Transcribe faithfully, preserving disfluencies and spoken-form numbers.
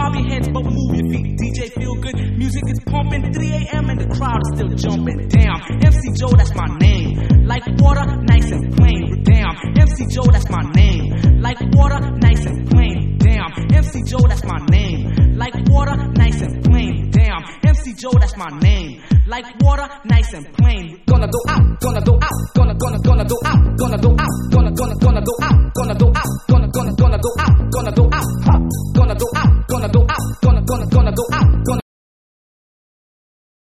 bob your head, but move your feet. D J feel good, music is pumping. three a m and the crowd is still jumping. Damn, M C Joe, that's my name. Like water, nice and plain. Damn, M C Joe, that's my name. Like water, nice and plain. Damn, M C Joe, that's my name. Like water, nice and plain. Damn, M C Joe, that's my name. Like water, nice and plain. Gonna go out, gonna go out, gonna gonna gonna go out, gonna go out, gonna gonna gonna go out, gonna go out.